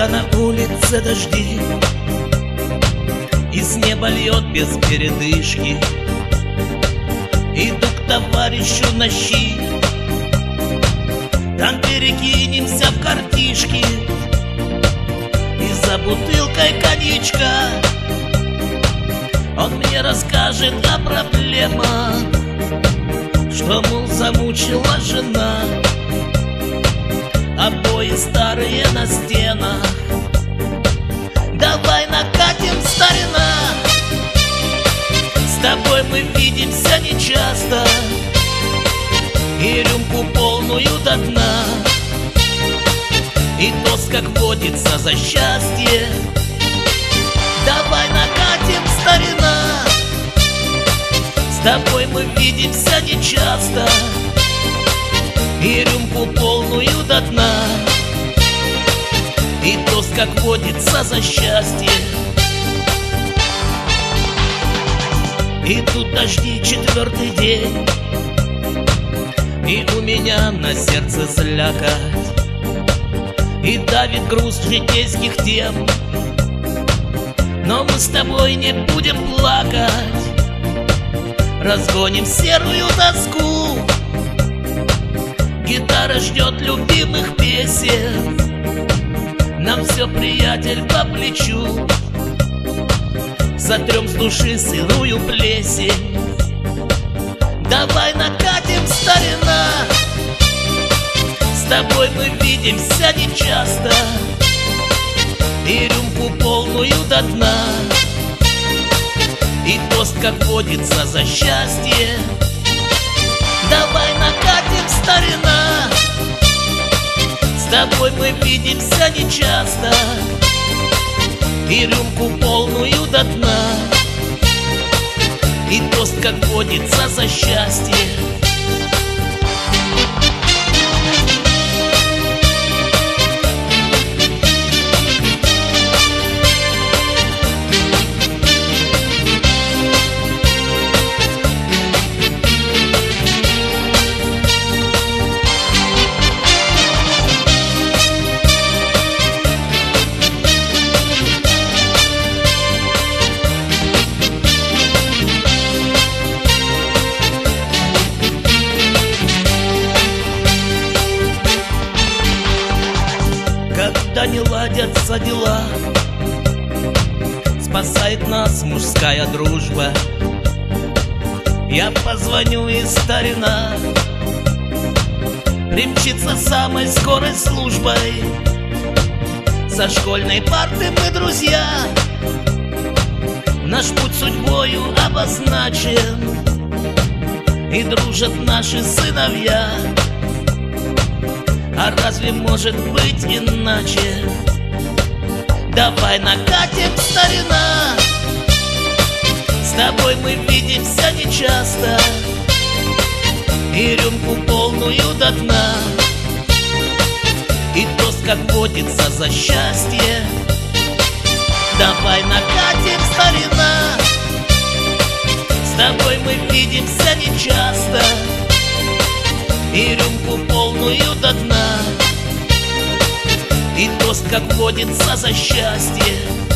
Когда на улице дожди и с неба льет без передышки, иду к товарищу на щи, там перекинемся в картишки. И за бутылкой коньячка он мне расскажет о проблемах, что, мол, замучила жена, обои старые на стенах. Давай накатим, старина, с тобой мы видимся нечасто, и рюмку полную до дна, и тост, как водится, за счастье. Давай накатим, старина, с тобой мы видимся нечасто, и рюмку полную до дна, и тост, как водится, за счастье. Идут дожди, 4-й день, и у меня на сердце слякоть, и давит груз житейских тем. Но мы с тобой не будем плакать, разгоним серую тоску. Гитара ждет любимых песен, нам все, приятель, по плечу. Сотрем с души сырую плесень. Давай накатим, старина, с тобой мы видимся нечасто, и рюмку полную до дна, и тост, как водится, за счастье. Давай накатим, старина, с тобой мы видимся нечасто, и рюмку полную до дна, и тост, как водится, за счастье. Когда не ладятся дела, спасает нас мужская дружба. Я позвоню, и старина примчится самой скорой службой. Со школьной парты мы друзья, наш путь судьбою обозначен, и дружат наши сыновья. А разве может быть иначе? Давай накатим, старина, с тобой мы видимся нечасто, и рюмку полную до дна, и тост, как водится, за счастье. Давай накатим, старина, с тобой мы видимся нечасто, и рюмку полную до дна, и тост, как водится, за счастье.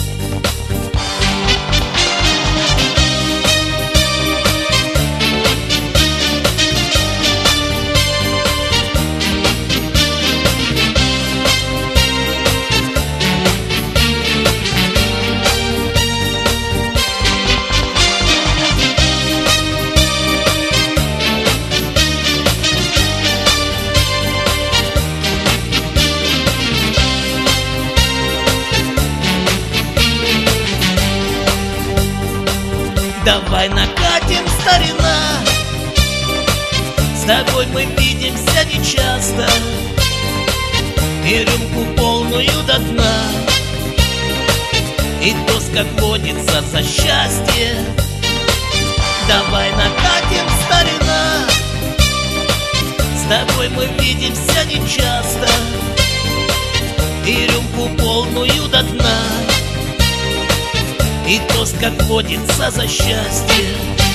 Давай накатим, старина, с тобой мы видимся нечасто, и рюмку полную до дна, и тост, как водится, за счастье. Давай накатим, старина, с тобой мы видимся нечасто, и рюмку полную до дна, и тост, как водится, за счастье.